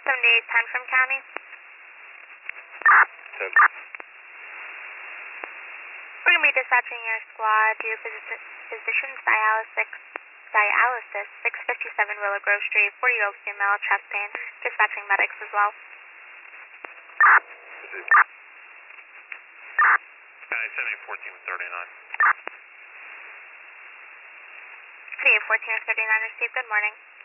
7810 from County. So, We're going to be dispatching your squad to your physician's dialysis, 657 Willow Grove Street, 40-year-old female, chest pain, dispatching medics as well. County 7014 with 39. 7814 or 39 received, good morning.